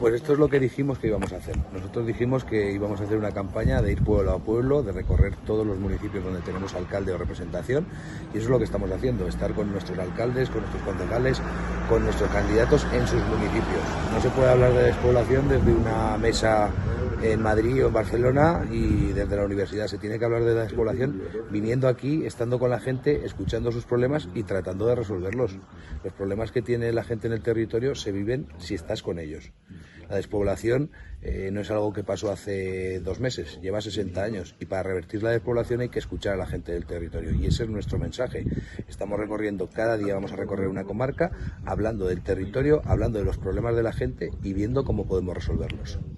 Pues esto es lo que dijimos que íbamos a hacer. Nosotros dijimos que íbamos a hacer una campaña de ir pueblo a pueblo, de recorrer todos los municipios donde tenemos alcalde o representación, y eso es lo que estamos haciendo, estar con nuestros alcaldes, con nuestros concejales, con nuestros candidatos en sus municipios. No se puede hablar de despoblación desde una mesa en Madrid o en Barcelona y desde la universidad. Se tiene que hablar de la despoblación viniendo aquí, estando con la gente, escuchando sus problemas y tratando de resolverlos. Los problemas que tiene la gente en el territorio se viven si estás con ellos. La despoblación no es algo que pasó hace 2 meses, lleva 60 años, y para revertir la despoblación hay que escuchar a la gente del territorio, y ese es nuestro mensaje. Estamos recorriendo, cada día vamos a recorrer una comarca, hablando del territorio, hablando de los problemas de la gente y viendo cómo podemos resolverlos.